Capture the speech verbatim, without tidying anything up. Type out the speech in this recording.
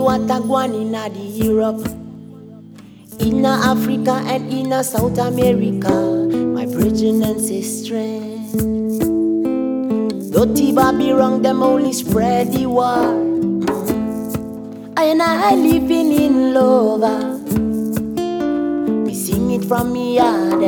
what a gwan inna the Europe, inna Africa and inna South America, my brethren and sisters. Dirty Bobby wrong, them only spread the war. I and I living in love. Me sing it from me heart.